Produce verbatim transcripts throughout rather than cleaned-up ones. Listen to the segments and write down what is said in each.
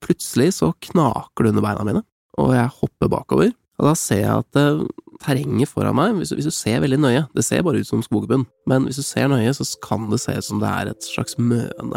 plutselig så knaker det under beina mine, og jeg hopper bakover, og da ser jeg at uh, terrenget foran meg, hvis du, hvis du ser veldig nøye, det ser bare ut som skogbunn, men hvis du ser nøye, så kan det se ut som det er et slags møne.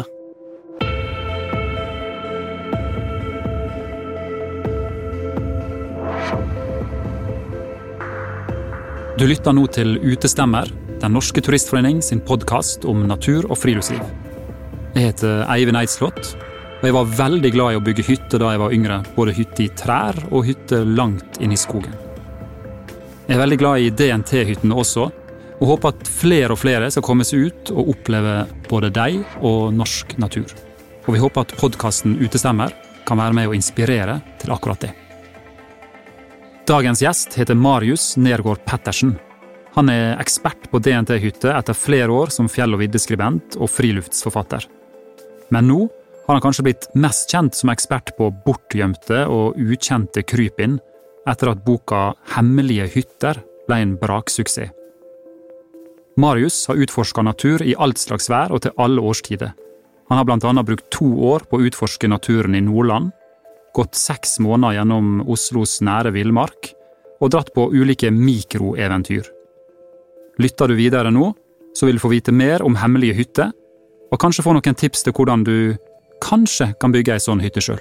Du lytter nå til Utestemmer, den norske turistforening sin podcast om natur og friluftsliv. Jeg heter Eivind Eidslott, og jeg var veldig glad i å bygge hytte da jeg var yngre, både hytte i trær og hytte langt inn i skogen. Jeg er veldig glad i D N T-hyttene også, og håper at flere og flere skal komme seg ut og oppleve både deg og norsk natur. Og vi håper at podcasten Utestemmer kan være med å inspirere til akkurat det. Dagens gjest heter Marius Nergård Pettersen. Han er ekspert på D N T-hytte etter flere år som fjell- og viddeskribent og friluftsforfatter. Men nå har han kanskje blitt mest kjent som ekspert på bortgjemte og ukjente krypinn etter at boka Hemmelige hytter ble en braksuksess. Marius har utforsket natur i alt slags vær og til alle årstider. Han har blant annet brukt to år på å utforske naturen i Nordland, gått seks måneder gjennom Oslos nære villmark og dratt på ulike mikroeventyr. Lytter du videre nå, så vil du få vite mer om hemmelige hytter, og kanskje få noen tips til hvordan du kanskje kan bygge en sånn hytte selv.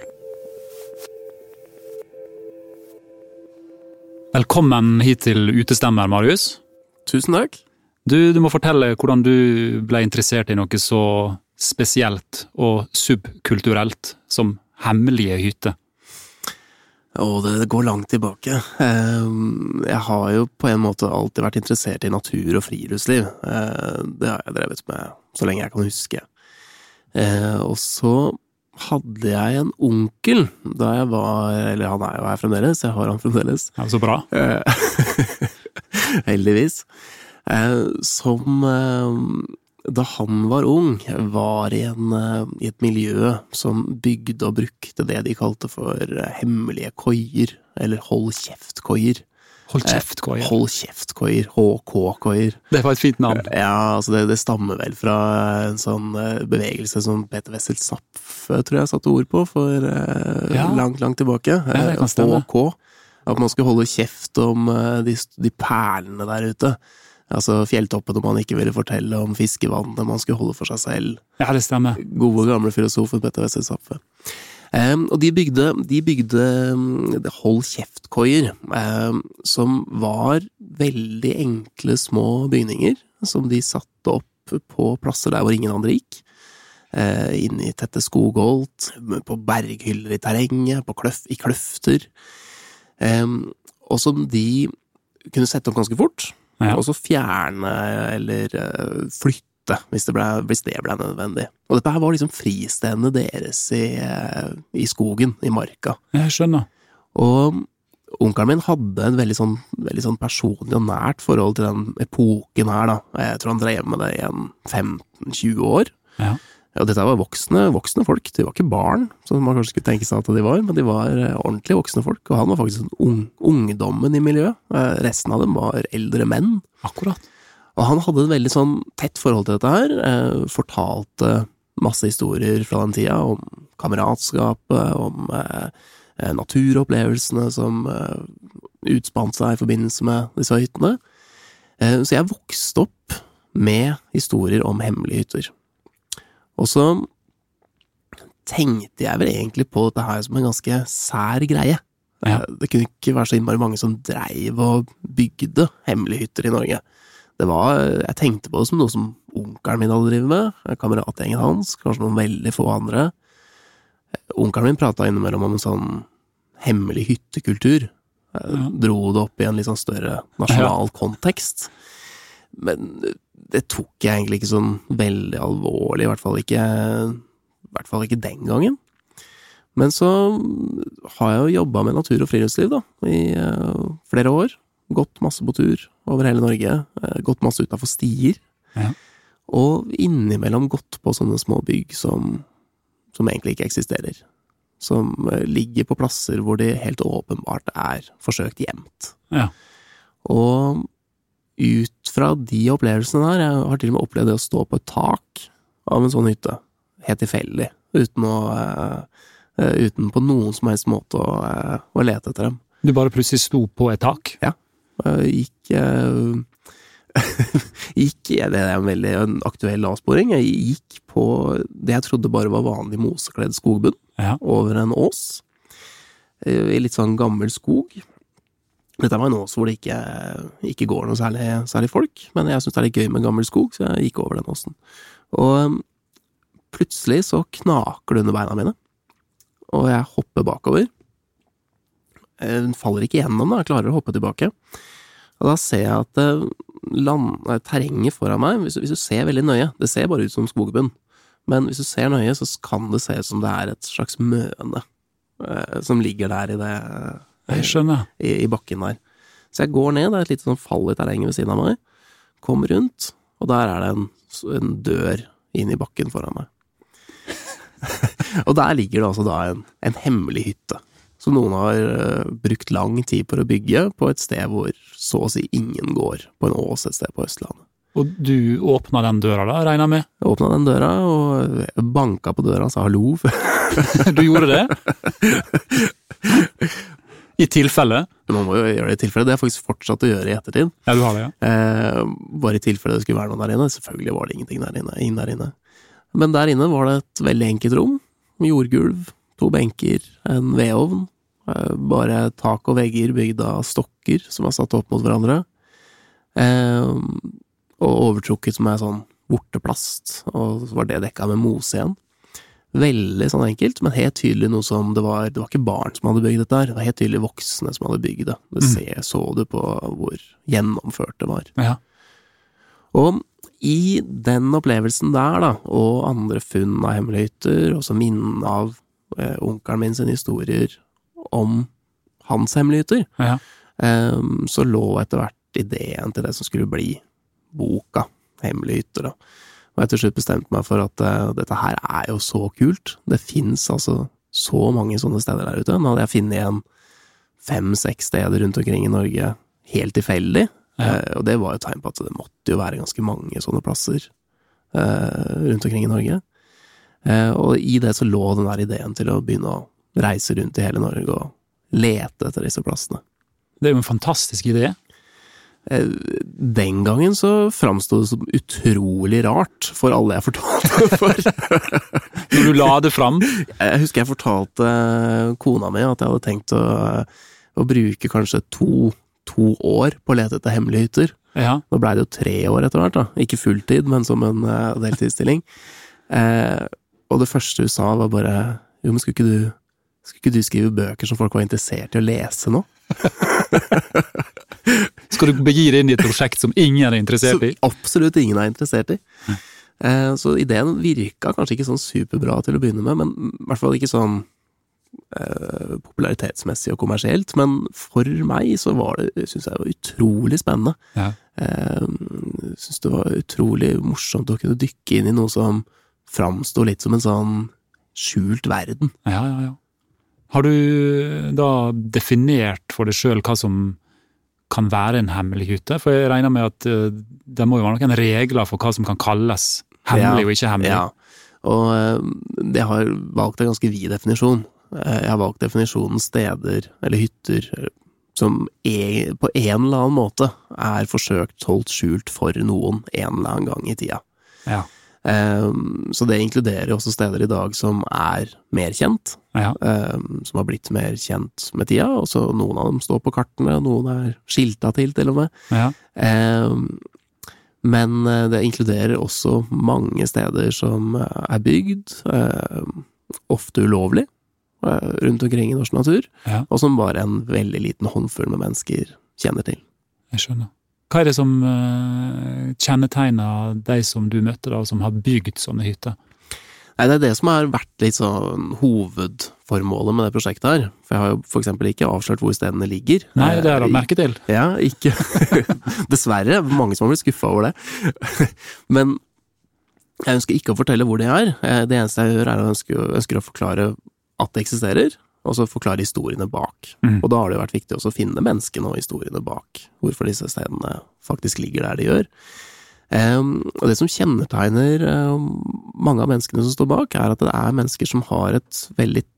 Velkommen hit til Utestemmer, Marius. Tusen takk. Du, du må fortelle hvordan du ble interessert i noe så spesielt og subkulturelt som hemmelige hytter. Og det går langt tilbake. Jeg har jo på en måte alltid vært interessert i natur og friluftsliv. Det har jeg drevet med så lenge jeg kan huske. Og så hadde jeg en onkel da jeg var, eller han er jo her fremdeles, jeg har han fremdeles. Ja, så bra. Heldigvis. Som da han var ung, var i, en, i et miljø som bygde og brukte det de kalte for hemmelige koier, eller hold kjeft-koier. Hold kjeft-koier? Eh, hold kjeft-koier, H K-koier. Det var et fint navn. Ja, altså det, det stammer vel fra en sånn bevegelse som Peter Wessel Zapf, tror jeg satte ord på, for ja. langt, langt tilbake. Ja, det kan stemme. H K, at man skulle holde kjeft om de, de perlene der ute. Altså fjelltoppene man ikke ville fortelle om, fiskevannet man skulle holde for seg selv. Ja, det stemmer. Gode gamle filosofen Peter Wessel Zapf. Um, og de bygde, de bygde um, hold kjeft-koier, um, som var veldig enkle små bygninger, som de satte opp på plasser der hvor ingen andre gikk. Uh, inne i tette skogholt, på berghyller i terrenget, på kløf, i kløfter. Um, og som de kunne sette opp ganske fort. Ja. Og så fjerne eller uh, flytte hvis det, ble, hvis det ble nødvendig. Og dette her var liksom fristedene deres i, uh, i skogen, i marka. Jeg skjønner. Og onkelen min hadde en veldig sånn, veldig sånn personlig og nært forhold til den epoken her da. Jeg tror han drev med det i en femten til tjue år. Ja. Og dette var voksne, voksne folk, de var ikke barn, som man kanskje skulle tenke seg at de var, men de var ordentlig voksne folk, og han var faktisk en ung, ungdommen i miljøet. Resten av dem var eldre menn. Akkurat. Og han hadde et veldig sånn tett forhold til dette her, fortalte masse historier fra den tida om kameratskapet, om naturopplevelsene som utspant seg i forbindelse med disse hyttene. Så jeg vokste opp med historier om hemmelige hytter. Og så tenkte jeg vel egentlig på dette her som en ganske sær greie. Ja. Det kunne ikke være så innmari mange som dreiv og bygde hemmelige hytter i Norge. Det var, jeg tenkte på det som noe som onkelen min hadde drivet med, kameratgjengen hans, kanskje noen veldig få andre. Onkelen min pratet innimellom om en sånn hemmelig hyttekultur. Ja. Dro det opp i en litt sånn større nasjonal ja. kontekst. Men det tok jeg egentlig ikke sånn veldig alvorlig, i hvert fall ikke, i hvert fall ikke den gangen. Men så har jeg jo jobbet med natur og friluftsliv da, i uh, flere år. Gått masse på tur over hele Norge, uh, gått masse utenfor stier. Ja. Og innimellom gått på sånne små bygg som, som egentlig ikke eksisterer. Som uh, ligger på plasser hvor det helt åpenbart er forsøkt gjemt. Ja. Og ut fra de opplevelsene der, jeg har til og med opplevd det å stå på et tak av en sånn hytte, helt tilfeldig, uten å, uten på noen som helst måte å, å lete etter dem. Du bare plutselig sto på et tak? Ja, gikk, gikk det er en veldig en aktuell avsporing, jeg gikk på det jeg trodde bare var vanlig mosekledd skogbunn, ja. Over en ås, i litt sånn gammel skog. Dette var en ås hvor det ikke, ikke går noe særlig, særlig folk, men jeg synes det er litt gøy med gammel skog, så jeg gikk over den åsen. Og plutselig så knaker det under beina mine, og jeg hopper bakover. Den faller ikke gjennom da, jeg klarer å hoppe tilbake. Og da ser jeg at land, terrenget foran meg, hvis, hvis du ser veldig nøye, det ser bare ut som skogbunn, men hvis du ser nøye, så kan det se ut som det er et slags møne eh, som ligger der i det jeg skjønner. I, i bakken der. Så jeg går ned, det er et litt sånn fall i terrenget ved siden av meg, kommer rundt, og der er det en, en dør inn i bakken foran meg. Og der ligger det altså da en, en hemmelig hytte, som noen har uh, brukt lang tid på å bygge på et sted hvor så å si ingen går, på en ås et sted på Østlandet. Og du åpnet den døra da, regner jeg med? Jeg åpnet den døra og banket på døra og sa hallo. Du gjorde det? I tilfelle? Man må jo gjøre det i tilfelle, det er faktisk fortsatt å gjøre i ettertid. Ja, du har det, ja. Eh, bare i tilfelle det skulle være noen der inne, selvfølgelig var det ingenting der inne, inn der inne. Men der inne var det et veldig enkelt rom, jordgulv, to benker, en vedovn, bare tak og vegger bygd av stokker som var satt opp mot hverandre, og overtrukket som er sånn borteplast, og så var det dekket med mose igjen. Veldig sånn enkelt, men helt tydelig noe som det var, det var ikke barn som hadde bygd dette her, det var helt tydelig voksne som hadde bygd det. Det ser, så du på hvor gjennomført det var. Ja. Og i den opplevelsen der da, og andre funn av hemmelige hytter, og så minnen av eh, onkelen min sine historier om hans hemmelige hytter, ja. eh, så lå etter hvert ideen til det som skulle bli boka, hemmelige hytter da. Og jeg til slutt bestemte meg for at uh, dette her er jo så kult. Det finnes altså så mange sånne steder der ute. Nå hadde jeg funnet igjen fem-seks steder rundt omkring i Norge helt tilfeldig. Ja. Uh, og det var jo tegn på at det måtte jo være ganske mange sånne plasser uh, rundt omkring i Norge. Uh, og i det så lå den der ideen til å begynne å reise rundt i hele Norge og lete etter disse plassene. Det er jo en fantastisk idé. Den gangen så framstod det som utrolig rart for alle jeg fortalte for. Når du la det fram? Jeg husker jeg fortalte kona mi at jeg hadde tenkt å, å bruke kanskje to, to år på å lete etter hemmelige hytter. Ja. Nå ble det jo tre år etter hvert da, ikke fulltid, men som en uh, deltidsstilling. Eh, og det første hun sa var bare, jo, men skulle ikke du, skulle ikke du skrive bøker som folk var interessert i å lese nå? Skal du begi deg inn i et prosjekt som ingen er interessert i? Som absolutt ingen er interessert i. Eh, så ideen virka kanskje ikke sånn superbra til å begynne med, men i hvert fall ikke sånn eh, popularitetsmessig og kommersielt, men for meg så var det, synes jeg, var utrolig spennende. Ja. Eh, synes det var utrolig morsomt å kunne dykke inn i noe som framstod litt som en sånn skjult verden. Ja, ja, ja. Har du da definert for deg selv hva som kan være en hemmelig hytte? For jeg regner med at uh, det må jo være noen regler for hva som kan kalles hemmelig ja, og ikke hemmelig. Ja, og uh, det har valgt en ganske vid definisjon. Uh, jeg har valgt definisjonen steder eller hytter som er, på en eller annen måte er forsøkt holdt skjult for noen en eller annen gang i tida. Ja. Um, så det inkluderer også steder i dag som er mer kjent, ja. um, som har blitt mer kjent med tida, og så noen av dem står på kartene, noen er skilta til til og med. Ja. Um, men det inkluderer også mange steder som er bygd, um, ofte ulovlig, uh, rundt omkring i norsk natur, ja. og som bare en veldig liten håndfull med mennesker kjenner til. Jeg skjønner. Hva er det som uh, kjennetegner de som du møtte da, som har bygd sånne hytter? Nei, det er det som har vært litt sånn hovedformålet med det prosjektet her. For jeg har jo for eksempel ikke avslørt hvor stedene ligger. Nei, det har jeg merket til. Ja, ikke. Dessverre, mange som har blitt skuffet over det. Men jeg ønsker ikke å fortelle hvor det er. Det eneste jeg gjør er å ønske, ønsker å forklare at det eksisterer, og så forklare historiene bak. Mm. Og da har det jo vært viktig også å finne menneskene og historiene bak, hvorfor disse stedene faktisk ligger der de gjør. Um, og det som kjennetegner um, mange av menneskene som står bak, er at det er mennesker som har et veldig tett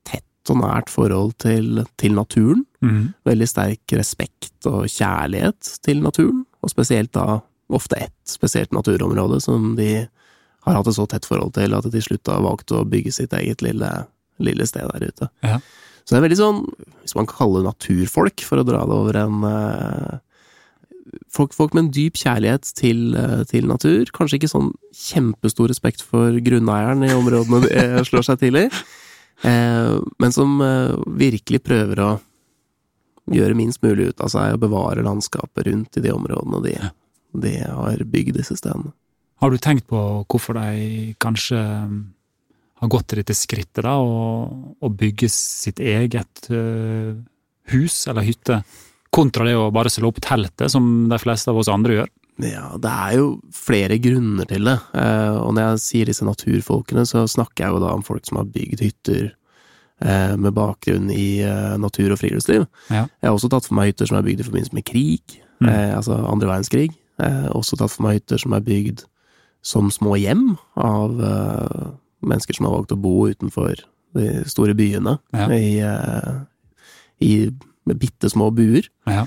godt og nært forhold til, til naturen. Mm. Veldig sterk respekt og kjærlighet til naturen, og spesielt da ofte ett spesielt naturområde som de har hatt et så tett forhold til at de til slutt har valgt å bygge sitt eget lille, lille sted der ute. Ja. Så det er veldig sånn, hvis man kan kalle det naturfolk, for å dra det over en uh, folk, folk med en dyp kjærlighet til, uh, til natur, kanskje ikke sånn kjempestor respekt for grunneieren i områdene de slår seg til i, uh, men som uh, virkelig prøver å gjøre minst mulig ut av seg og bevare landskapet rundt i de områdene de, de har bygd disse stedene. Har du tenkt på hvorfor de kanskje har gått til dette skrittet da, og, og bygge sitt eget uh, hus eller hytte, kontra det å bare slå opp teltet, som de fleste av oss andre gjør? Ja, det er jo flere grunner til det, uh, og når jeg sier disse naturfolkene, så snakker jeg jo da om folk som har bygd hytter uh, med bakgrunn i uh, natur og friluftsliv. Ja. Jeg har også tatt for meg hytter som er bygd i forbindelse med krig, mm. uh, altså andre verdenskrig. Jeg har også tatt for meg hytter som er bygd som små hjem av uh, mennesker som har valgt å bo utenfor de store byene, ja. i, uh, i bittesmå buer. Ja.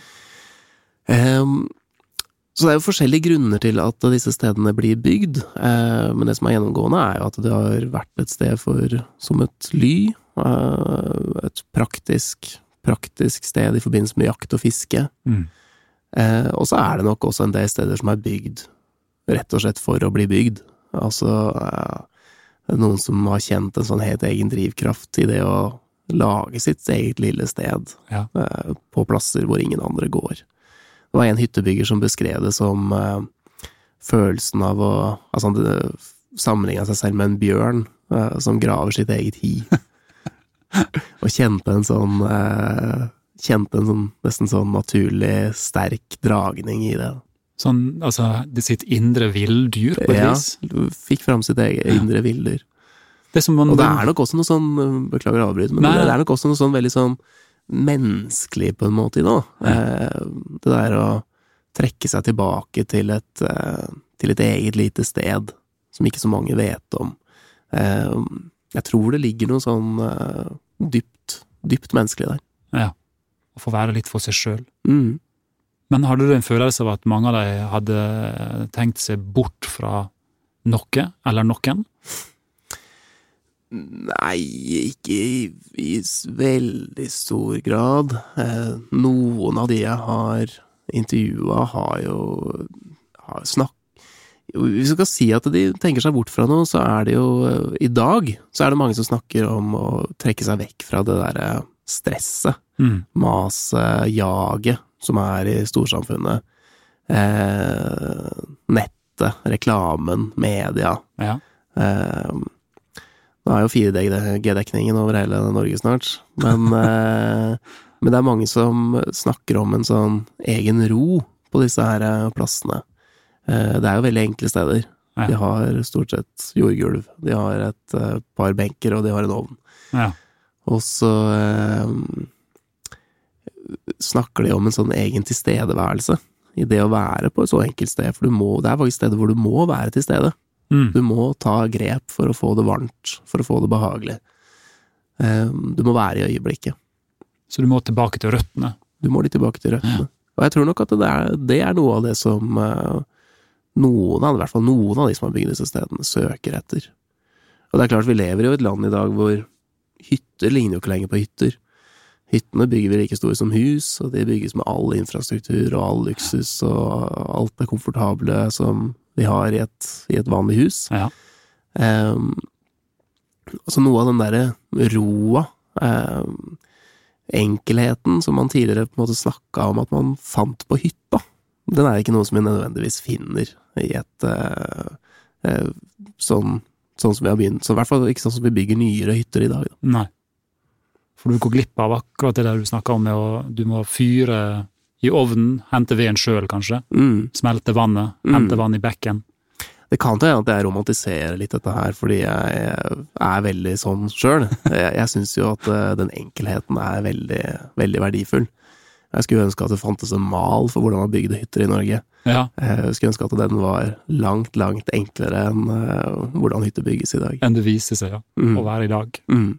Um, så det er jo forskjellige grunner til at disse stedene blir bygd, uh, men det som er gjennomgående er jo at det har vært et sted for, som et ly, uh, et praktisk, praktisk sted i forbindelse med jakt og fiske. Mm. Uh, og så er det nok også en del steder som er bygd rett og slett for å bli bygd. Altså, uh, noen som har kjent en sånn helt egen drivkraft i det å lage sitt eget lille sted, ja. uh, på plasser hvor ingen andre går. Det var en hyttebygger som beskrev det som uh, følelsen av å, altså han sammenlignet seg selv med en bjørn uh, som graver sitt eget hi. Og kjente en sånn, uh, kjente en sånn, nesten sånn naturlig sterk dragning i det. Sånn, altså, det sitt indre villdyr på et ja, vis? Ja, fikk frem sitt eget indre villdyr. Det man, og det er nok også noe sånn, beklager å avbryte, men nei, det er nok også noe sånn veldig sånn menneskelig på en måte i det. Eh, det der å trekke seg tilbake til et, eh, til et eget lite sted, som ikke så mange vet om. Eh, jeg tror det ligger noe sånn eh, dypt, dypt menneskelig der. Ja, å få være litt for seg selv. Mm. Men hadde du en følelse av at mange av dem hadde tenkt seg bort fra noe, eller noen? Nei, ikke i, i veldig stor grad. Eh, noen av de jeg har intervjuet har jo har snakk... Hvis vi skal si at de tenker seg bort fra noe, så er det jo i dag, så er det mange som snakker om å trekke seg vekk fra det der stresset, mm. maset, jaget, som er i storsamfunnet. Eh, nettet, reklamen, media. Ja. Eh, nå er jo fire G-dekningen over hele Norge snart, men, eh, men det er mange som snakker om en sånn egen ro på disse her plassene. Eh, det er jo veldig enkle steder. Ja. De har stort sett jordgulv, de har et uh, par benker, og de har en ovn. Ja. Og så eh, snakker de om en sånn egen tilstedeværelse i det å være på et så enkelt sted, for du må, det er faktisk steder hvor du må være til stede. Mm. Du må ta grep for å få det varmt, for å få det behagelig. Um, du må være i øyeblikket. Så du må tilbake til røttene? Du må litt tilbake til røttene. Ja. Og jeg tror nok at det er, det er noe av det som uh, noen av, i hvert fall noen av de som har bygd disse stedene, søker etter. Og det er klart, vi lever i et land i dag hvor hytter ligner jo ikke lenger på hytter. Hyttene bygger vi like store som hus, og de bygges med all infrastruktur og all luksus og alt det komfortable som vi har i et, i et vanlig hus. Ja. Um, altså noe av den der roa, um, enkelheten som man tidligere på en måte snakket om at man fant på hytta, den er ikke noe som vi nødvendigvis finner i et uh, uh, sånn, sånn som vi har begynt, så i hvert fall ikke sånn som vi bygger nyere hytter i dag. Da. Nei. For du går glipp av akkurat det der du snakker om, med å, du må fyre i ovnen, hente veden selv kanskje, mm. smelte vannet, hente mm. vann i bekken. Det kan til at jeg romantiserer litt dette her, fordi jeg er veldig sånn selv. Jeg, jeg synes jo at den enkelheten er veldig, veldig verdifull. Jeg skulle ønske at det fantes en mal for hvordan man bygde hytter i Norge. Ja. Jeg skulle ønske at den var langt, langt enklere enn uh, hvordan hytter bygges i dag. Enn det viser seg, ja, mm. å være i dag. Mm.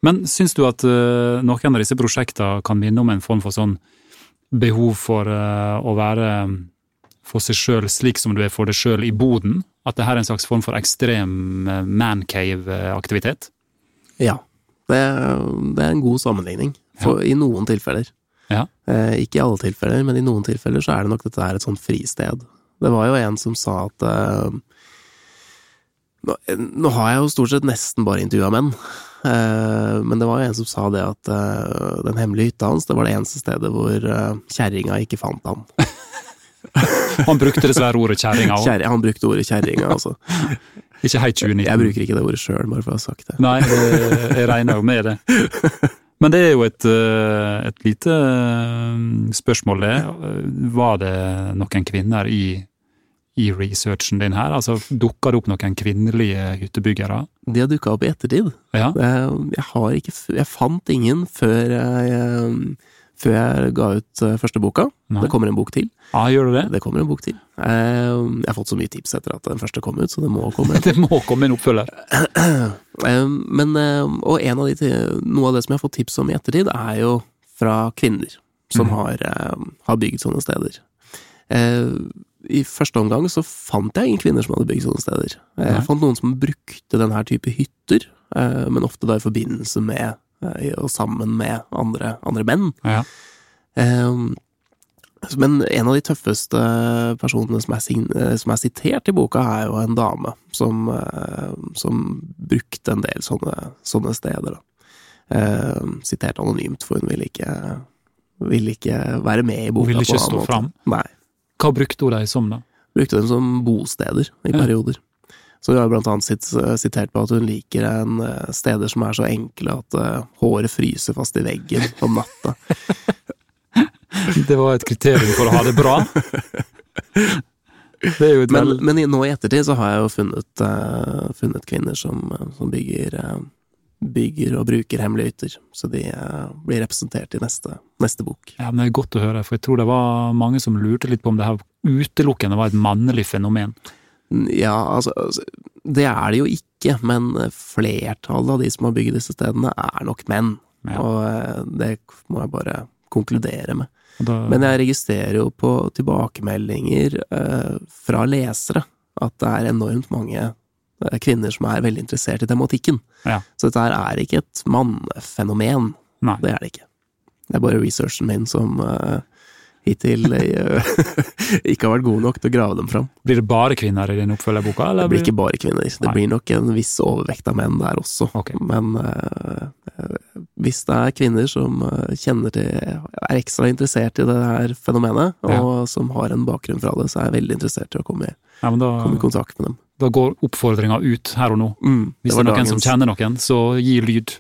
Men syns du at uh, noen av disse prosjektene kan minne om en form for sånn behov for uh, å være for seg selv slik som du er for deg selv i boden? At det her er en slags form for ekstrem uh, mancave-aktivitet? Ja, det, det er en god sammenligning for, ja. I noen tilfeller. Ja. Eh, ikke i alle tilfeller, men i noen tilfeller så er det nok dette her et sånt fristed. Det var jo en som sa at eh, nå, nå har jeg jo stort sett nesten bare intervjuet menn, eh, men det var jo en som sa det at eh, den hemmelige hytta hans, det var det eneste stedet hvor eh, kjerringa ikke fant han. Han brukte dessverre ordet kjerringa også. Kjerring, han brukte ordet kjerringa, altså. Ikke helt tjue nitten. Jeg bruker ikke det ordet selv, bare for å ha sagt det. Nei, det, jeg regner jo med det. Men det er jo et, et lite spørsmål det. Var det noen kvinner i, i researchen din her? Altså, dukker det opp noen kvinnelige hyttebyggere? De har dukket opp i ettertid. Ja. Jeg, har ikke, jeg fant ingen før jeg, før jeg ga ut første boka. Nei. Det kommer en bok til. Ja, gjør du det? Det kommer en bok til. Jeg har fått så mye tips etter at den første kom ut, så det må komme. Det må komme en oppfølger. Men, og en av de, noe av det som jeg har fått tips om i ettertid, er jo fra kvinner som mm. har, har bygd sånne steder. I første omgang så fant jeg ingen kvinner som hadde bygd sånne steder. Jeg Nei. fant noen som brukte denne type hytter, men ofte da i forbindelse med, og sammen med andre, andre menn. Ja. Men en av de tøffeste personene som er, som er sitert i boka er jo en dame som, som brukte en del sånne, sånne steder. Da. Sitert anonymt, for hun ville ikke, ville ikke være med i boka. Hun ville ikke stå fram? Nei. Hva brukte hun deg som da? Brukte dem som bosteder i ja. perioder. Så hun har blant annet sitt, sitert på at hun liker en steder som er så enkle at håret fryser fast i veggen om natta. Det var et kriterium for å ha det bra. Det er jo et men, vel... men nå i ettertid så har jeg jo funnet, uh, funnet kvinner som, som bygger, uh, bygger og bruker hemmelige hytter. Så de uh, blir representert i neste, neste bok. Ja, men det er godt å høre, for jeg tror det var mange som lurte litt på om det her utelukkende var et mannlig fenomen. Ja, altså, det er det jo ikke, men flertallet av de som har bygget disse stedene er nok menn. Ja. Og uh, det må jeg bare konkludere med. Da... Men jeg registrerer jo på tilbakemeldinger eh, fra lesere at det er enormt mange eh, kvinner som er veldig interessert i tematikken. Ja. Så dette her er ikke et mannfenomen. Nei. Det er det ikke. Det er bare researchen min som eh, hittil uh, ikke har vært god nok til å grave dem fram. Blir det bare kvinner i din oppfølgerboka? Eller det blir ikke bare kvinner. Det Nei. blir nok en viss overvekt av menn der også. Okay. Men uh, hvis det er kvinner som kjenner til, er ekstra interessert i det her fenomenet, ja. og som har en bakgrunn fra det, så er jeg veldig interessert i å komme i, ja, da, komme i kontakt med dem. Da går oppfordringen ut her og nå. Mm, hvis det er noen dagens... som kjenner noen, så gi lyd.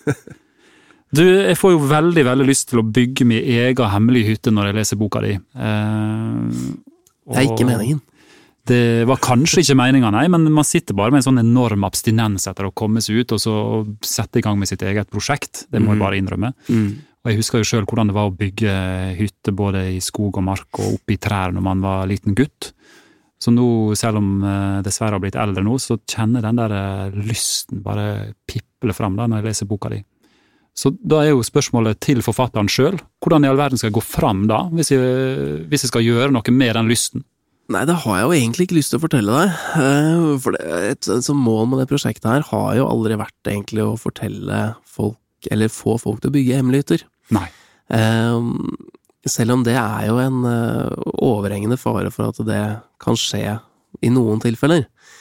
Du, jeg får jo veldig, veldig lyst til å bygge min egen hemmelige hytte når jeg leser boka di. Eh, det er ikke meningen. Det var kanskje ikke meningen, nei, men man sitter bare med en sånn enorm abstinens etter å komme seg ut og så sette i gang med sitt eget prosjekt. Det må jeg bare innrømme. Mm. Og jeg husker jo selv hvordan det var å bygge hytte både i skog og mark og oppe i trær når man var liten gutt. Så nå, selv om jeg dessverre har blitt eldre nå, så kjenner den der lysten bare pipler frem da når jeg leser boka di. Så da er jo spørsmålet til forfatteren selv, hvordan i all verden skal jeg gå frem da, hvis jeg, hvis jeg skal gjøre noe med den lysten? Nei, det har jeg jo egentlig ikke lyst til å fortelle deg, for det, et, et mål med det prosjektet her har jo aldri vært egentlig å fortelle folk, eller få folk til å bygge hemmelige hytter. Nei. Selv om det er jo en overhengende fare for at det kan skje i noen tilfeller.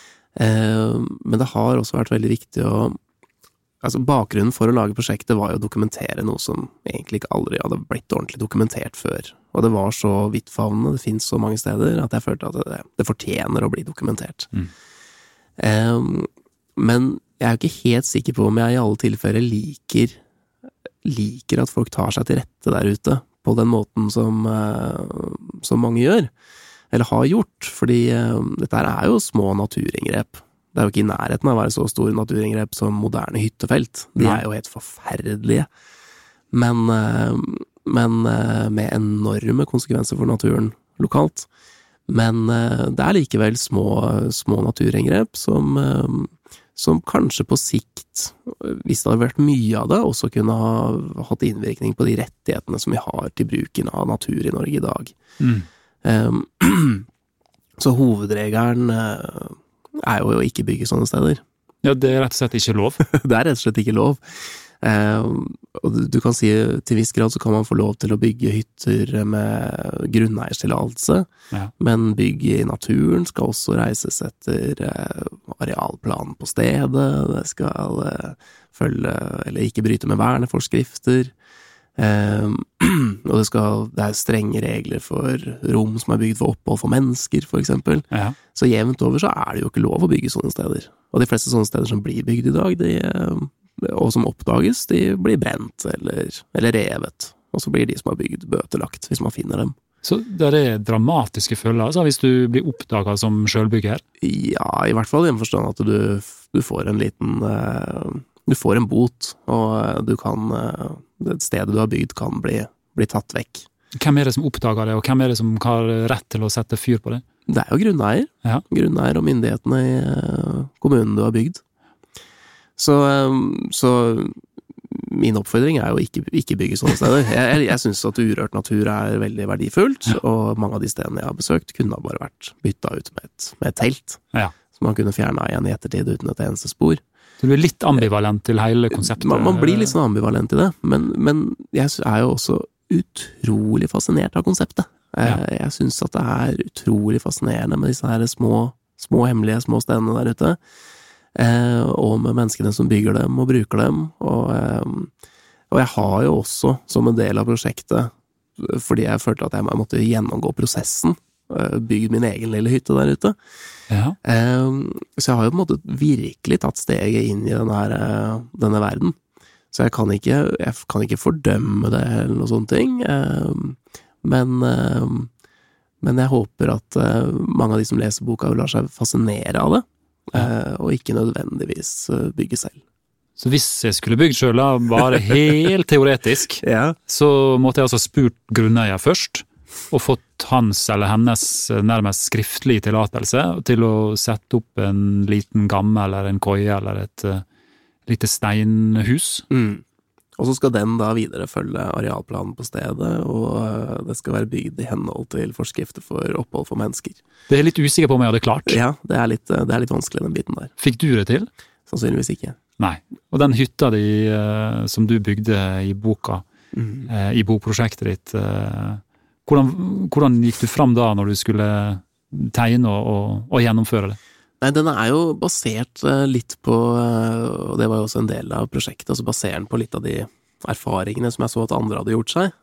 Men det har også vært veldig viktig å Altså, bakgrunnen for å lage prosjektet var jo å dokumentere noe som egentlig ikke aldri hadde blitt ordentlig dokumentert før. Og det var så vittfavnende, det finnes så mange steder, at jeg følte at det, det fortjener å bli dokumentert. Mm. Um, men jeg er jo ikke helt sikker på om jeg i alle tilfeller liker, liker at folk tar seg til rette der ute, på den måten som, uh, som mange gjør, eller har gjort, fordi uh, dette er jo små naturinngrep. Det er jo ikke i nærheten av å være så store naturinngrep som moderne hyttefelt. De er jo helt forferdelige. Men, men med enorme konsekvenser for naturen lokalt. Men det er likevel små, små naturinngrep som, som kanskje på sikt, hvis det hadde vært mye av det, også kunne ha hatt innvirkning på de rettighetene som vi har til bruken av natur i Norge i dag. Mm. Um, så hovedregelen uh, er jo å ikke bygge sånne steder. Ja, det er rett og slett ikke lov. Det er rett og slett ikke lov. Eh, og du, du kan si til viss grad så kan man få lov til å bygge hytter med grunneierstillatelse, ja. Men bygg i naturen skal også reises etter eh, arealplanen på stedet, det skal eh, følge, eller ikke bryte med verneforskrifter, eh, og det, skal, det er strenge regler for rom som er bygd for opphold for mennesker, for eksempel. Ja. Så jevnt over så er det jo ikke lov å bygge sånne steder. Og de fleste sånne steder som blir bygd i dag, de og som oppdages, de blir brent eller, eller revet. Og så blir de som har bygd bøtelagt, hvis man finner dem. Så det er dramatiske følger, altså, hvis du blir oppdaget som selvbygger? Ja, i hvert fall i en forstand at du, du får en liten du får en bot, og du kan det stedet du har bygd kan bli, bli tatt vekk. Hvem er det som oppdager det, og hvem er det som har rett til å sette fyr på det? Det er jo grunneier. Ja. Grunneier og myndighetene i kommunen du har bygd. Så, så min oppfordring er jo ikke, ikke bygge sånne steder. Jeg, jeg synes at urørt natur er veldig verdifullt, ja. Og mange av de stedene jeg har besøkt kunne ha bare vært byttet ut med et, med et telt, ja. Som man kunne fjerne igjen i ettertid uten et eneste spor. Så du er litt ambivalent til hele konseptet? Man, man blir litt sånn ambivalent i det, men, men jeg er jo også utrolig fascinert av konseptet. Ja. Jeg, jeg synes at det er utrolig fascinerende med disse her små, små hemmelige små stedene der ute. Eh, og med menneskene som bygger dem og bruker dem, og, eh, og jeg har jo også som en del av prosjektet, fordi jeg følte at jeg måtte gjennomgå prosessen, eh, bygd min egen lille hytte der ute, ja. eh, så jeg har jo på en måte virkelig tatt steget inn i denne, her, denne verden, så jeg kan ikke, jeg kan ikke fordømme det eller noe sånne ting, eh, men, eh, men jeg håper at eh, mange av de som leser boka lar seg fascinere av det, ja. Og ikke nødvendigvis bygge selv. Så hvis jeg skulle bygd selv, bare helt teoretisk, ja. Så måtte jeg altså spurt grunneier først, og fått hans eller hennes nærmest skriftlig tillatelse til å sette opp en liten gamme eller en koie eller et uh, lite steinhus. Mm. Og så skal den da videre følge arealplanen på stedet, og det skal være bygd i henhold til forskrifter for opphold for mennesker. Det er litt usikker på om jeg hadde klart. Ja, det er litt, det er litt vanskelig den biten der. Fikk du det til? Sannsynligvis ikke. Nei. Og den hytta di som du bygde i boka, mm. i bokprosjektet ditt, hvordan, hvordan gikk du fram da når du skulle tegne og, og, og gjennomføre det? Nei, den er jo basert litt på, og det var jo også en del av prosjektet, altså basert på litt av de erfaringene som jeg så at andre hadde gjort seg,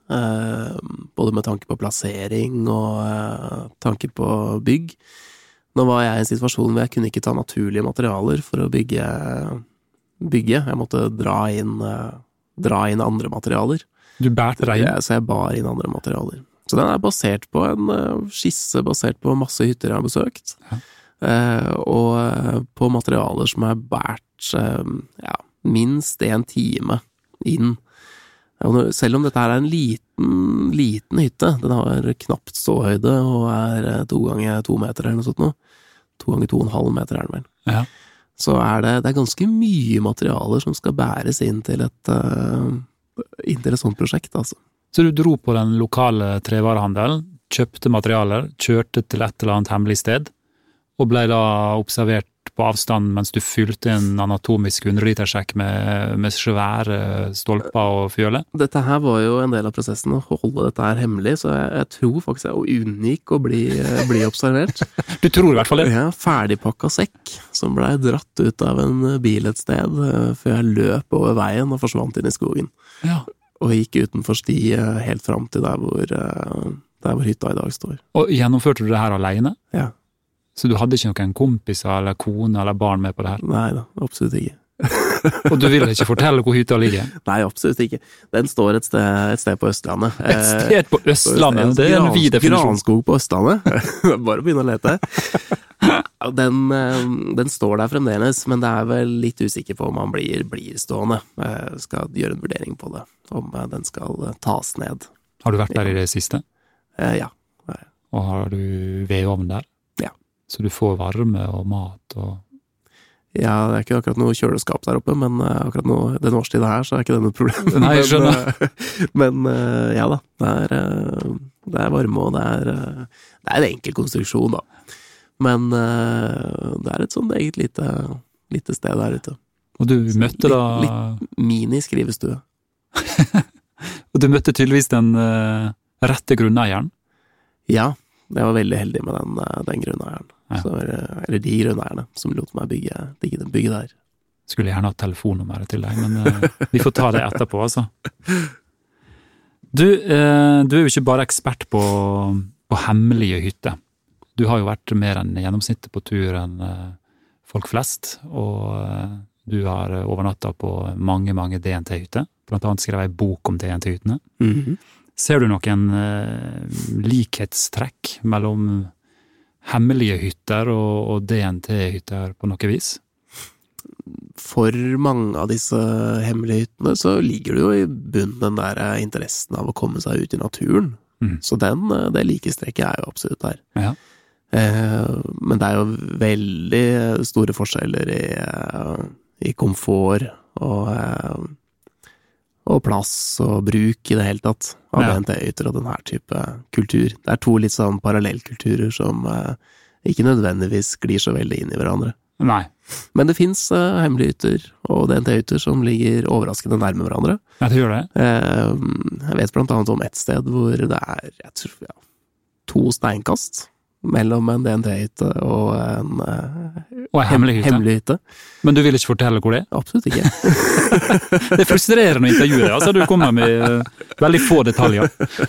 både med tanke på plassering og tanke på bygg. Nå var jeg i en situasjon hvor jeg kunne ikke ta naturlige materialer for å bygge, bygge. Jeg måtte dra inn, dra inn andre materialer. Du bærte deg inn? Så jeg bar inn andre materialer. Så den er basert på en skisse, basert på masse hytter jeg har besøkt. Ja. Uh, og på materialer som er bært uh, ja, minst en time inn. Og selv om dette her er en liten, liten hytte, den har knapt ståhøyde og er to ganger to meter eller noe sånt nå. To ganger to og en halv meter er den vel. Ja. Så er det, det er ganske mye materialer som skal bæres inn til et, uh, inn til et sånt prosjekt, altså. Så du dro på den lokale trevarehandelen, kjøpte materialer, kjørte til et eller annet hemmelig sted, og ble da observert på avstand mens du fylte en anatomisk hundre-litersjekk med, med svære stolper og fjøle? Dette her var jo en del av prosessen å holde dette her hemmelig, så jeg, jeg tror faktisk jeg unngikk å bli, bli observert. Du tror i hvert fall det? Ja, ferdigpakket sekk, som ble dratt ut av en bil et sted, før jeg løp over veien og forsvant inn i skogen. Ja. Og gikk utenfor sti helt frem til der hvor, der hvor hytta i dag står. Og gjennomførte du det her alene? Ja. Så du hadde ikke noen kompiser eller kone eller barn med på det her? Nei da, absolutt ikke. Og du vil ikke fortelle hvor hytta ligger? Nei, absolutt ikke. Den står et sted, et sted på Østlandet. Et sted på Østlandet? Det er en vid definisjon. Granskog på Østlandet. Bare begynne å lete. Den, den står der fremdeles, men det er vel litt usikker på om man blir, blir stående. Jeg skal gjøre en vurdering på det, om den skal tas ned. Har du vært der i det siste? Ja. Og har du vedovn der? Så du får varme og mat og... Ja, det er ikke akkurat noe kjøleskap der oppe, men akkurat nå, den årstiden her, så er ikke det noe problem. Nei, jeg skjønner. Men, men ja da, det er, det er varme, og det er, det er en enkel konstruksjon da. Men det er et sånt eget lite, lite sted der ute. Og du møtte da... Litt, litt mini-skrivestue. Og du møtte tydeligvis den uh, rette grunneieren? Ja, jeg var veldig heldig med den, den grunneieren. Ja. Så, eller de grunneierne som lot meg bygge, bygge, bygge der. Skulle gjerne ha telefonnummeret til deg, men uh, vi får ta det etterpå, altså. Du, uh, du er jo ikke bare ekspert på, på hemmelige hytter. Du har jo vært mer enn gjennomsnittet på tur enn uh, folk flest, og uh, du har overnattet på mange, mange D N T-hytter. Blant annet skrev jeg en bok om D N T-hyttene. Mhm. Ser du noen eh, likhetstrekk mellom hemmelige hytter og, og D N T-hytter på noe vis? For mange av disse hemmelige hyttene så ligger det jo i bunnen den der interessen av å komme seg ut i naturen. Mm. Så den, det likestrekket er jo absolutt der. Ja. Eh, men det er jo veldig store forskjeller i, i komfort og eh, og plass og bruk i det hele tatt av ja. D N T-hytter og denne type kultur. Det er to litt sånn parallellkulturer som eh, ikke nødvendigvis glir så veldig inn i hverandre. Nei. Men det finnes eh, hemmelige hytter og D N T-hytter som ligger overraskende nærme hverandre. Ja, det gjør det. Eh, jeg vet blant annet om et sted hvor det er, jeg tror, ja, to steinkast mellom en D N T-hytte og en, og en hemmelig, hytte. hemmelig hytte. Men du vil ikke fortelle hvor det er? Absolutt ikke. Det er frustrerende å intervjue deg, altså du kommer med veldig få detaljer.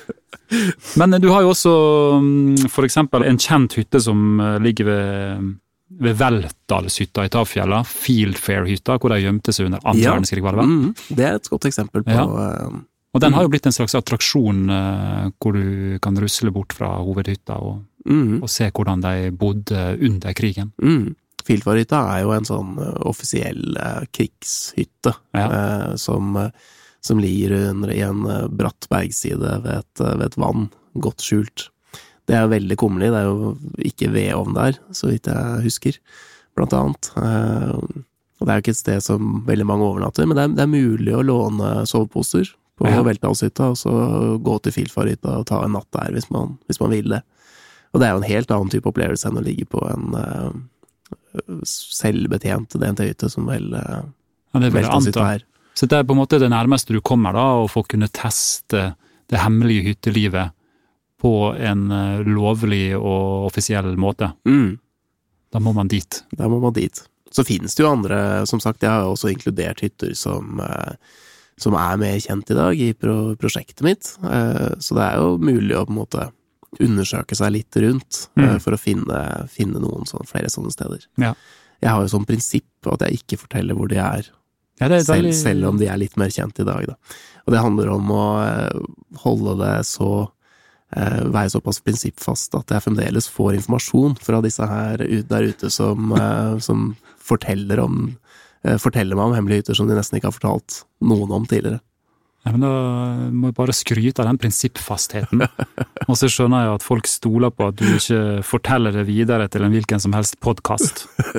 Men du har jo også for eksempel en kjent hytte som ligger ved, ved Veltdalshytta i Tafjella, Fieldfair-hytta, hvor de gjemte seg under andre ja. verdenskrig, var det vel? Mm, det er et godt eksempel på... Ja. Og den har jo blitt en slags attraksjon uh, hvor du kan rusle bort fra hovedhytta og, mm. og se hvordan de bodde under krigen. Mm. Fieldfair-hytta er jo en sånn uh, offisiell uh, krigshytte ja. uh, som, uh, som ligger under i en uh, bratt bergside ved et, uh, ved et vann, godt skjult. Det er jo veldig kummerlig, det er jo ikke vedovn der, så vidt jeg husker, blant annet. Uh, og det er jo ikke et sted som veldig mange overnatter, men det er, det er mulig å låne soveposer på ja. Veltdalshytta, og så gå til Fieldfair-hytta og ta en natt der hvis man, hvis man vil det. Og det er jo en helt annen type opplevelse enn å ligge på en uh, selvbetjent D N T-hytte som vel uh, ja, Veltdalshytta er. Så det er på en måte det nærmeste du kommer da, å få kunne teste det hemmelige hyttelivet på en uh, lovlig og offisiell måte. Mm. Da må man dit. Da må man dit. Så finnes det jo andre, som sagt, jeg har også inkludert hytter som... Uh, som er mer kjent i dag i pro- prosjektet mitt. Så det er jo mulig å på en måte undersøke seg litt rundt mm. for å finne, finne noen sånne, flere sånne steder. Ja. Jeg har jo sånn prinsipp at jeg ikke forteller hvor de er, ja, det er selv, veldig... selv om de er litt mer kjent i dag. Da. Og det handler om å holde det så, være såpass prinsippfast at jeg fremdeles får informasjon fra disse her der ute som, som forteller om forteller meg om hemmelige hytter som de nesten ikke har fortalt noen om tidligere. Ja, men da må jeg bare skryte av den prinsippfastheten. Og så skjønner jeg at folk stoler på at du ikke forteller det videre til en hvilken som helst podcast.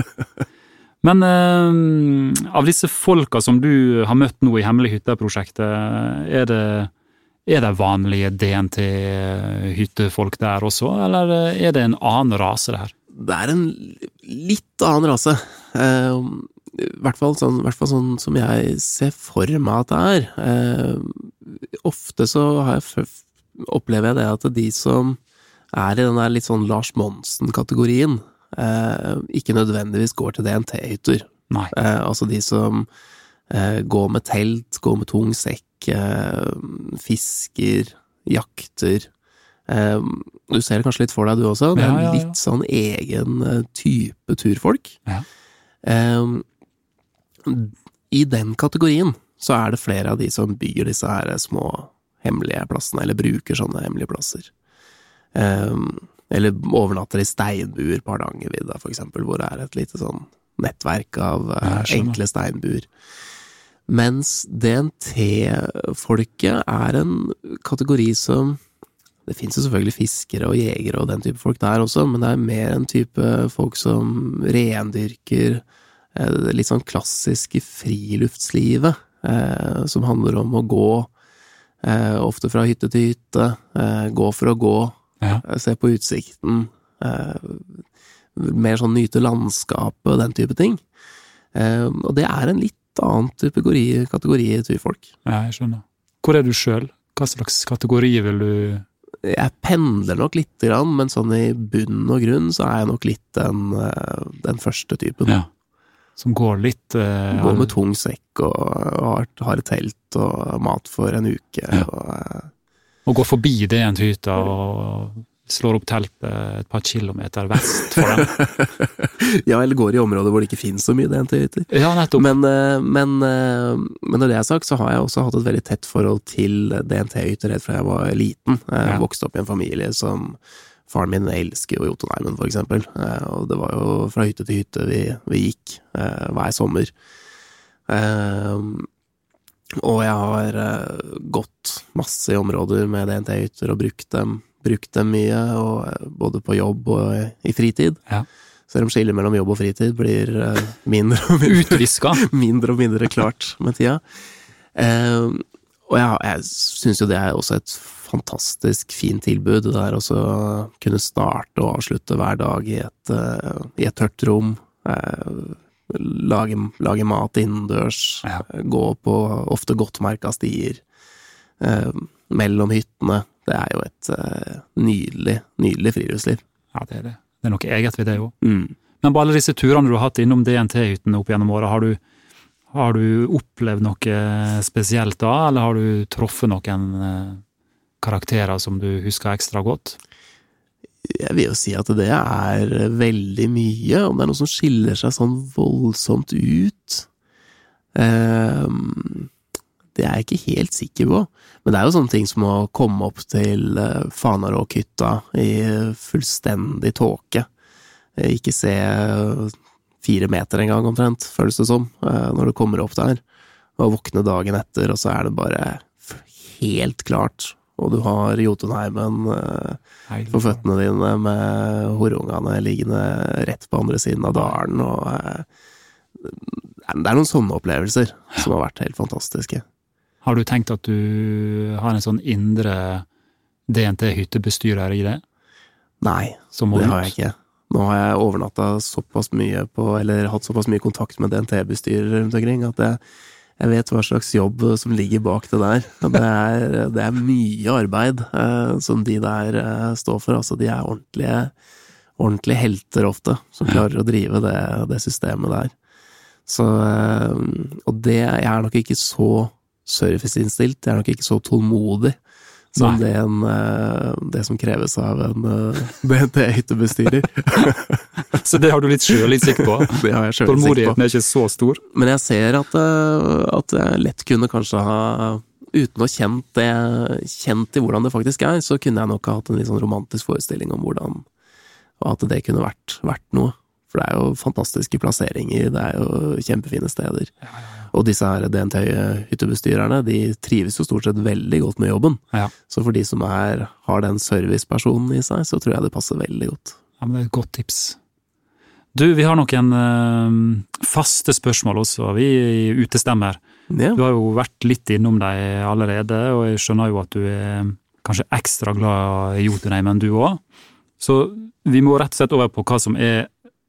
Men eh, av disse folka som du har møtt nå i Hemmelig hytte-prosjektet, er det, er det vanlige D N T-hyttefolk der også, eller er det en annen rase der? Det er en litt annen rase. Eh, I hvert fall sånn, hvert fall sånn som jeg ser for meg at det er. Eh, ofte så har jeg, opplever jeg det at de som er i den der litt sånn Lars Monsen-kategorien, eh, ikke nødvendigvis går til D N T-hytter. Nei. Eh, altså de som eh, går med telt, går med tung sekk, eh, fisker, jakter. Eh, du ser det kanskje litt for deg du også. Det er ja, ja, ja. litt sånn egen type turfolk. Ja. Eh, I den kategorien så er det flere av de som bygger disse her små hemmelige plassene, eller bruker sånne hemmelige plasser. Um, eller overnatter i steinbuer på Hardangervidda, for eksempel, hvor det er et lite sånn nettverk av uh, enkle steinbuer. Mens D N T-folket er en kategori som, det finnes jo selvfølgelig fiskere og jegere og den type folk der også, men det er mer en type folk som rendyrker litt sånn klassisk friluftslivet, eh, som handler om å gå, eh, ofte fra hytte til hytte, eh, gå for å gå, ja. Se på utsikten, eh, mer sånn nyte landskapet og den type ting. Eh, og det er en litt annen type kategori, kategori turfolk. Ja, jeg skjønner. Hvor er du selv? Hva slags kategori vil du... Jeg pendler nok litt, men sånn i bunn og grunn så er jeg nok litt den, den første typen. Ja. Som går litt... Uh, går med tung sekk og, og har et telt og mat for en uke. Ja. Og, og går forbi det en hytte og slår opp teltet et par kilometer vest for den. Ja, eller går i områder hvor det ikke finnes så mye D N T-hytter. Ja, nettopp. Men, men, men når det er sagt, så har jeg også hatt et veldig tett forhold til D N T-hytter helt fra jeg var liten. Jeg ja. Vokste opp i en familie som faren min elsker jo Jotunheimen, for eksempel. Og det var jo fra hytte til hytte vi, vi gikk hver sommer. Og jeg har gått masse i områder med D N T-hytter og brukt dem brukt dem mye, og både på jobb og i fritid. Ja. Selv om skillet mellom jobb og fritid blir mindre og mindre, Utviska. mindre, og mindre klart med tida. Eh, og jeg, jeg synes jo det er også et fantastisk fint tilbud, det er også å kunne starte og avslutte hver dag i et, uh, i et tørt rom, uh, lage, lage mat innendørs, ja. Gå på ofte godtmerka stier, uh, mellom hyttene. Det er jo et uh, nydelig, nydelig friluftsliv. Ja, det er det. Det er noe eget ved det jo. Mm. Men på alle disse turene du har hatt innom D N T-hyttene opp gjennom året, har du, har du opplevd noe spesielt da, eller har du truffet noen uh, karakterer som du husker ekstra godt? Jeg vil jo si at det er veldig mye, om det er noe som skiller seg sånn voldsomt ut. Um, det er jeg ikke helt sikker på. Men det er jo sånne ting som å komme opp til Fanaråkhytta i fullstendig tåke. Ikke se fire meter en gang omtrent, føles det som, når du kommer opp der. Og våkne dagen etter, og så er det bare helt klart. Og du har Jotunheimen på føttene dine med horungene liggende rett på andre siden av dalen. Og det er noen sånne opplevelser som har vært helt fantastiske. Har du tenkt at du har en sånn indre D N T-hyttebestyrer i det? Nei, det har jeg ikke. Nå har jeg overnattet såpass mye på, eller hatt såpass mye kontakt med D N T-bestyrer rundt omkring, at jeg, jeg vet hva slags jobb som ligger bak det der. Det er, det er mye arbeid eh, som de der eh, står for. Altså, de er ordentlige, ordentlige helter ofte, som klarer å drive det, det systemet der. Så, eh, og det, jeg er nok ikke så serviceinnstilt, jeg er nok ikke så tålmodig som det, en, det som kreves av en D N T-hyttebestyrer. Så det har du litt sjølinnsikt på? Det har jeg sjølinnsikt på. Tålmodigheten er ikke så stor? Men jeg ser at, at jeg lett kunne kanskje ha, uten å kjent det, kjent i hvordan det faktisk er, så kunne jeg nok ha hatt en litt sånn romantisk forestilling om hvordan, og at det kunne vært, vært noe. For det er jo fantastiske plasseringer, det er jo kjempefine steder. Ja, ja, ja. Og disse her D N T-hyttebestyrerne, de trives jo stort sett veldig godt med jobben. Ja. Så for de som er, har den servicepersonen i seg, så tror jeg det passer veldig godt. Ja, men det er et godt tips. Du, vi har noen øh, faste spørsmål også, vi i Utestemmer. Ja. Du har jo vært litt innom deg allerede, og jeg skjønner jo at du er kanskje ekstra glad i Jotunheimen du også. Så vi må rett og slett over på hva som er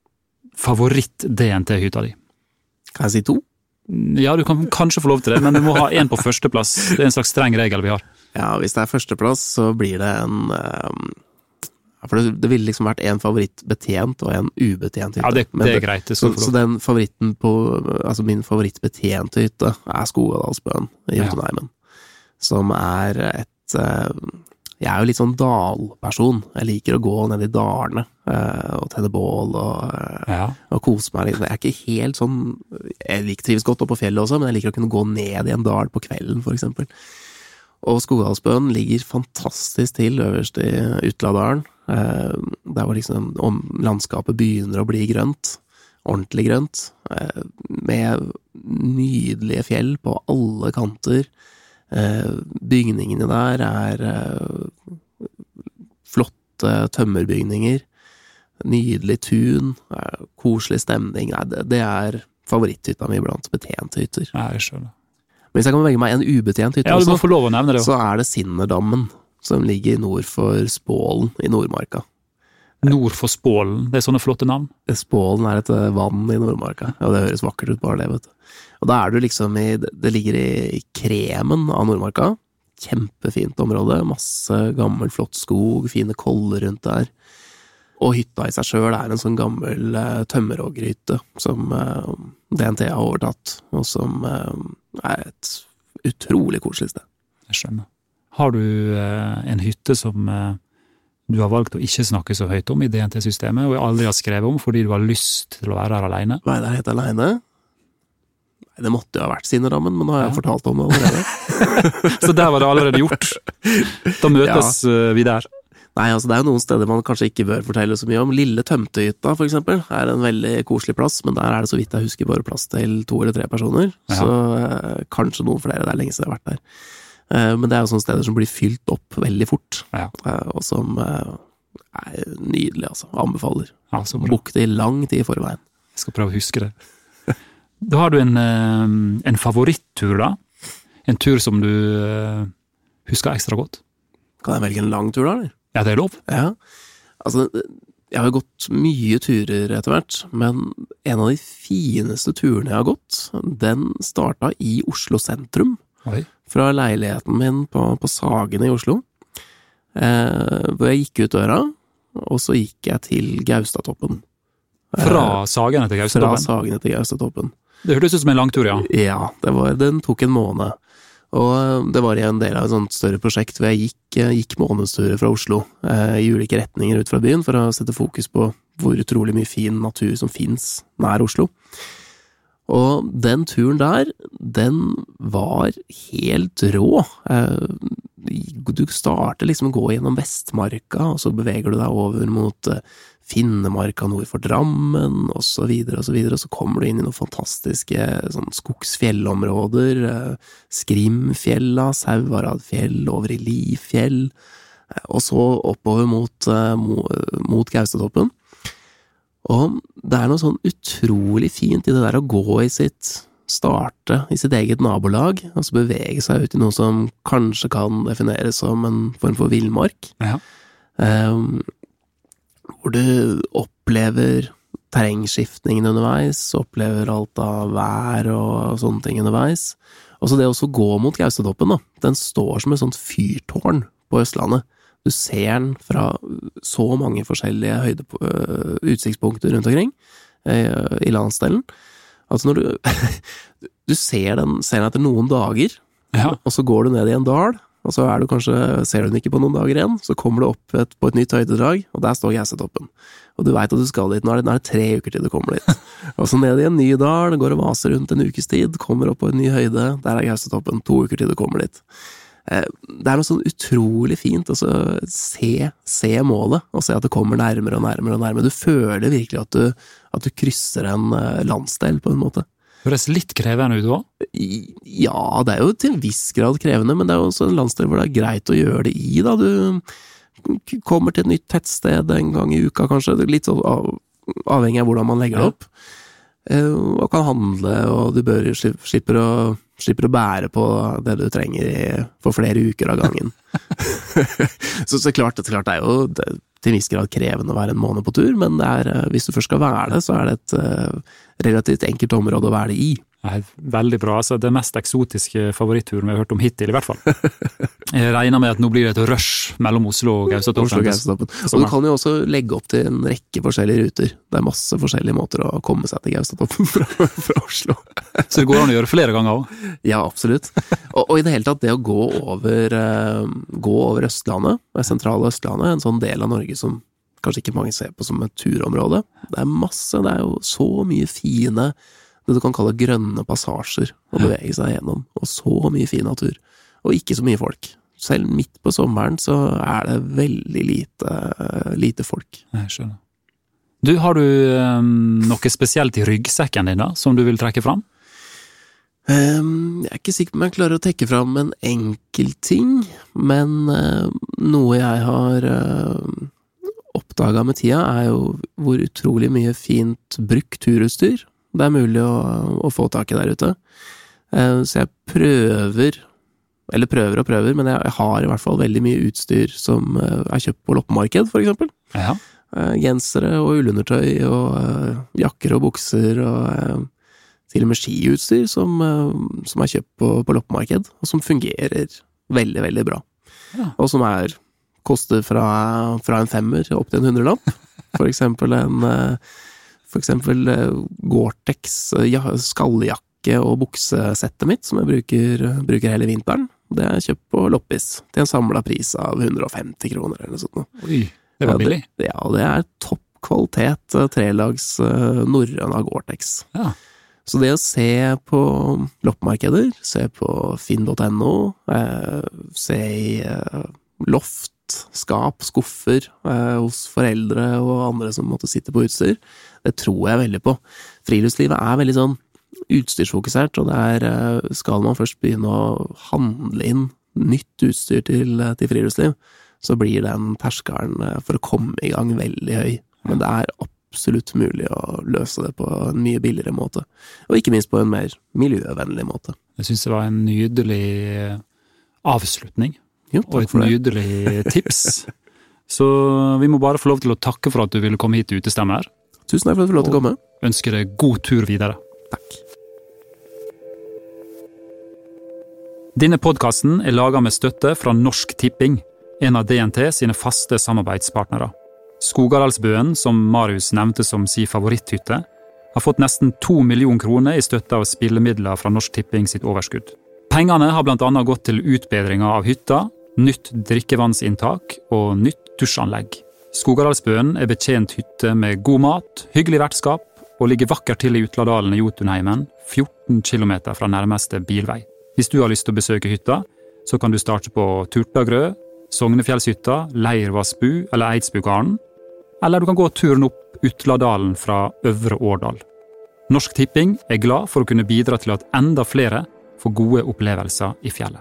favoritt-D N T-hytta di. Kan jeg si to? Ja, du kan kanskje få lov til det, men du må ha en på førsteplass. Det er en slags streng regel vi har. Ja, hvis det er førsteplass, så blir det en... Um, for det, det ville liksom vært en favorittbetjent og en ubetjent hytte. Ja, det, det er greit. Det så, så den favoritten på... Altså min favorittbetjente hytte er Skogadalsbøen i Jotunheimen. Ja. Som er et... Uh, jeg er jo litt sånn dalperson. Jeg liker å gå ned i dalene uh, og tenne bål og, uh, ja. og kose meg. Jeg er ikke helt sånn... Jeg liker trives godt opp på fjellet også, men jeg liker å kunne gå ned i en dal på kvelden, for eksempel. Og Skogadalsbøen ligger fantastisk til øverst i Utladalen. Uh, der hvor liksom om landskapet begynner å bli grønt. Ordentlig grønt. Uh, med nydelige fjell på alle kanter. Uh, bygningene der er uh, flotte tømmerbygninger, nydelig tun, uh, koselig stemning. Nei, det, det er favoritthytta mi blant betjente hytter. Ja, jeg skjønner. Men hvis jeg kan velge meg en ubetjent hytte ja, også, få lov å nevne det, så er det Sinnerdammen, som ligger nord for Spålen i Nordmarka. Nord for Spålen, det er sånne flotte navn. Spålen er et vann i Nordmarka, og det høres vakkert ut bare det, vet du. Og da er du liksom i, det ligger i kremen av Nordmarka, kjempefint område, masse gammel flott skog, fine koller rundt der. Og hytta i seg selv er en sånn gammel uh, tømmerhoggerhytte som uh, D N T har overtatt, og som uh, er et utrolig koselig sted. Jeg skjønner. Har du uh, en hytte som uh, du har valgt å ikke snakke så høyt om i D N T-systemet, og aldri har skrevet om fordi du har lyst til å være her alene? Hva er det helt alene? Nei, det måtte jo ha vært Sinnerdammen, men nå har jeg ja. fortalt om det allerede. Så der var det allerede gjort. Da møtes ja. vi der. Nei, altså det er jo noen steder man kanskje ikke bør fortelle så mye om. Lille Tømtehytta, for eksempel, er en veldig koselig plass, men der er det så vidt jeg husker bare plass til to eller tre personer. Ja. Så eh, kanskje noen flere, det er lenge siden jeg har vært der. Eh, men det er jo sånne steder som blir fylt opp veldig fort, ja. eh, og som eh, er nydelig, altså. Anbefaler. Ja, Bok det i lang tid i forveien. Jeg skal prøve å huske det. Da har du en, en favorittur, da? En tur som du husker ekstra godt? Kan jeg velge en lang tur, da, eller? Ja, det er lov. Ja, altså, jeg har jo gått mye turer etter hvert, men en av de fineste turene jeg har gått, den startet i Oslo sentrum, Oi. Fra leiligheten min på, på Sagene i Oslo, eh, hvor jeg gikk ut døra, og så gikk jeg til Gaustatoppen. Fra Sagene til Gaustatoppen? Fra Sagene til Gaustatoppen. Det hørtes ut som en lang tur, ja. Ja, det var, den tok en måned. Og det var i en del av et sånt større prosjekt hvor jeg gikk, gikk månedsturer fra Oslo eh, i ulike retninger ut fra byen for å sette fokus på hvor utrolig mye fin natur som finnes nær Oslo. Og den turen der, den var helt rå. Eh, du starter liksom å gå gjennom Vestmarka, og så beveger du deg over mot eh, Finnemarka nord for Drammen, og så videre, og så videre, og så kommer du inn i noen fantastiske sånn, skogsfjellområder, eh, Skrimfjella, Sauvaradfjell, over i Lifjell, eh, og så oppover mot, eh, mot Gaustatoppen. Og det er noe sånn utrolig fint i det der å gå i sitt, starte i sitt eget nabolag, og så bevege seg ut i noe som kanskje kan defineres som en form for villmark. Ja. Um, hvor du opplever terrengskiftningen underveis, opplever alt av vær og sånne ting underveis. Og så det også gå mot Gaustatoppen, da. Den står som et sånt fyrtårn på Østlandet. Du ser den fra så mange forskjellige høyde, uh, utsiktspunkter rundt omkring uh, i landsdelen. Altså når du, du ser den, ser den etter noen dager, ja. Og så går du ned i en dal, og så er du kanskje, ser du den ikke på noen dager igjen, så kommer du opp et, på et nytt høydedrag, og der står Gaustatoppen. Og du vet at du skal dit, nå er det, nå er det tre uker til du kommer dit. Og så ned i en ny dal, går og vaser rundt en ukes tid, kommer opp på en ny høyde, der er Gaustatoppen, to uker til du kommer dit. Det er noe sånn utrolig fint å se, se målet, og se at det kommer nærmere og nærmere og nærmere. Du føler virkelig at du, at du krysser en landsdel på en måte. Høres litt krevende ut også? Ja, det er jo til en viss grad krevende, men det er jo også en landsdel hvor det er greit å gjøre det i, da. Du kommer til et nytt tettsted en gang i uka, kanskje, litt så avhengig av hvordan man legger det opp. Og kan handle, og du bør slipper å, slipper å bære på det du trenger i, for flere uker av gangen. så, så klart, det, klart det er jo det, til en viss grad krevende å være en måned på tur, men det er, hvis du først skal være det, så er det et uh, relativt enkelt område å være det i. Nei, veldig bra, altså det mest eksotiske favoritturen vi har hørt om hittil i hvert fall. Jeg regner med at nå blir det et rush mellom Oslo og Gaustatoppen. Og du kan jo også legge opp til en rekke forskjellige ruter. Det er masse forskjellige måter å komme seg til Gaustatoppen fra, fra Oslo. Så det går an å gjøre flere ganger også? Ja, absolutt. Og, og i det hele tatt, det å gå over, uh, gå over Østlandet, det sentrale Østlandet, en sånn del av Norge som kanskje ikke mange ser på som et turområde. Det er masse, det er jo så mye fine det du kan kalle grønne passasjer å bevege seg gjennom, og så mye fin natur, og ikke så mye folk. Selv midt på sommeren så er det veldig lite, lite folk. Jeg skjønner. Du, har du um, noe spesielt i ryggsekken din da, som du vil trekke fram? Um, jeg er ikke sikker på om jeg klarer å trekke fram en enkel ting, men uh, noe jeg har uh, oppdaget med tida er jo hvor utrolig mye fint brukt turutstyr det er mulig å, å få tak i der ute. Så jeg prøver, eller prøver og prøver, men jeg har i hvert fall veldig mye utstyr som er kjøpt på loppemarked, for eksempel. Ja. Gensere og ullundertøy og jakker og bukser og til og med skiutstyr som, som er kjøpt på, på loppemarked, og som fungerer veldig, veldig bra. Ja. Og som er, koster fra, fra en femmer opp til en hundrelapp. For eksempel en, for eksempel Gore-Tex skalljakke og buksesettet mitt, som jeg bruker, bruker hele vinteren. Det er kjøpt på loppis, til en samlet pris av hundre og femti kroner eller noe sånt. Oi, det var billig. Ja, det, ja, det er topp kvalitet, trelags norrøna Gore-Tex. Ja. Så det å se på loppemarkeder, se på finn punktum no, eh, se i eh, loft, skap, skuffer eh, hos foreldre og andre som måtte sitte på utstyr, det tror jeg veldig på. Friluftslivet er veldig sånn utstyrsfokusert, og der eh, skal man først begynne å handle inn nytt utstyr til, til friluftsliv, så blir den terskelen for å komme i gang veldig høy. Men det er opp absolutt mulig å løse det på en mye billigere måte, og ikke minst på en mer miljøvennlig måte. Jeg synes det var en nydelig avslutning, jo, og et nydelig tips. Så vi må bare få lov til å takke for at du ville komme hit til Utestemmer. Tusen takk for at du fikk lov til å komme. Og ønsker deg god tur videre. Takk. Denne podcasten er laget med støtte fra Norsk Tipping, en av D N T sine faste samarbeidspartnere. Skogadalsbøen, som Marius nevnte som sin favoritthytte, har fått nesten to millioner kroner i støtte av spillemidler fra Norsk Tipping sitt overskudd. Pengene har blant annet gått til utbedringer av hytta, nytt drikkevannsinntak og nytt dusjanlegg. Skogadalsbøen er betjent hytte med god mat, hyggelig vertskap og ligger vakkert til i Utladalen i Jotunheimen, fjorten kilometer fra nærmeste bilvei. Hvis du har lyst til å besøke hytta, så kan du starte på Turtagrø, Sognefjellshytta, Leirvassbu eller Eidsbugarden, eller du kan gå turen opp Utladalen fra Øvre Årdal. Norsk Tipping er glad for å kunne bidra til at enda flere får gode opplevelser i fjellet.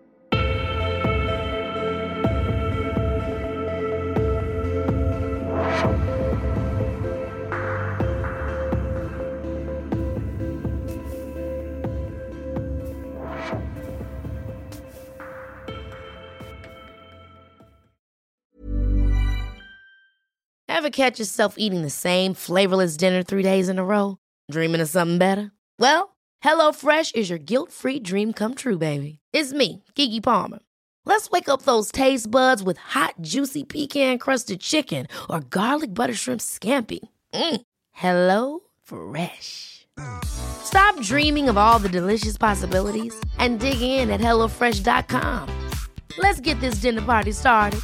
Ever catch yourself eating the same flavorless dinner three days in a row? Dreaming of something better? Well, HelloFresh is your guilt-free dream come true, baby. It's me, Keke Palmer. Let's wake up those taste buds with hot, juicy pecan-crusted chicken or garlic butter shrimp scampi. Mm. Hello Fresh. Stop dreaming of all the delicious possibilities and dig in at hello fresh dot com. Let's get this dinner party started.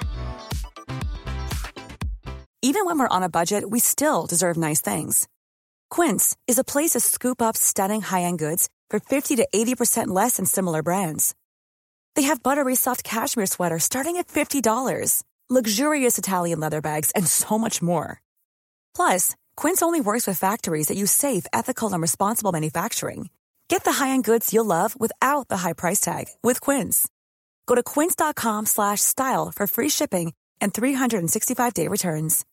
Even when we're on a budget, we still deserve nice things. Quince is a place to scoop up stunning high-end goods for fifty to eighty percent less than similar brands. They have buttery soft cashmere sweaters starting at fifty dollars, luxurious Italian leather bags, and so much more. Plus, Quince only works with factories that use safe, ethical, and responsible manufacturing. Get the high-end goods you'll love without the high price tag with Quince. Go to quince dot com slash style for free shipping and three sixty-five day returns.